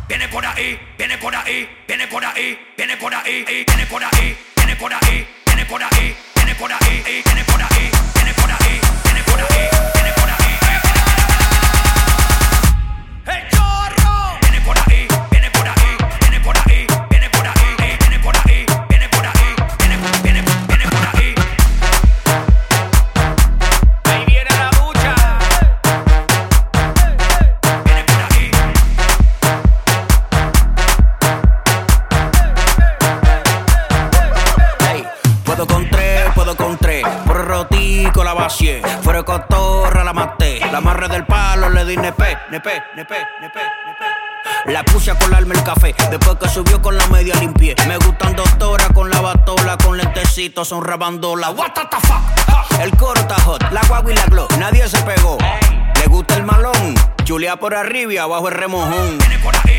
viene por ahí, viene por ahí, viene por ahí, viene por ahí, viene por ahí, viene por ahí, viene por ahí, viene por ahí, viene por ahí, viene por ahí, viene por ahí, viene por ahí. ¡Hey, chorro! Viene por ahí, viene por ahí, viene por ahí, viene por ahí, viene por ahí, viene por ahí, viene por ahí. Ahí viene la ducha. Viene por ahí. Hey, puedo con tres, por el rotico la vacié, fuera de cotorra la maté, la amarré del palo, le di nepe. La puse a colarme el café, después que subió con la media limpié. Me gustan doctora con la batola, con lentecitos son rabandola. What the fuck? El coro está hot, la guagua y la glow, nadie se pegó. Le gusta el malón, chulea por arriba y abajo el remojón. Viene por ahí.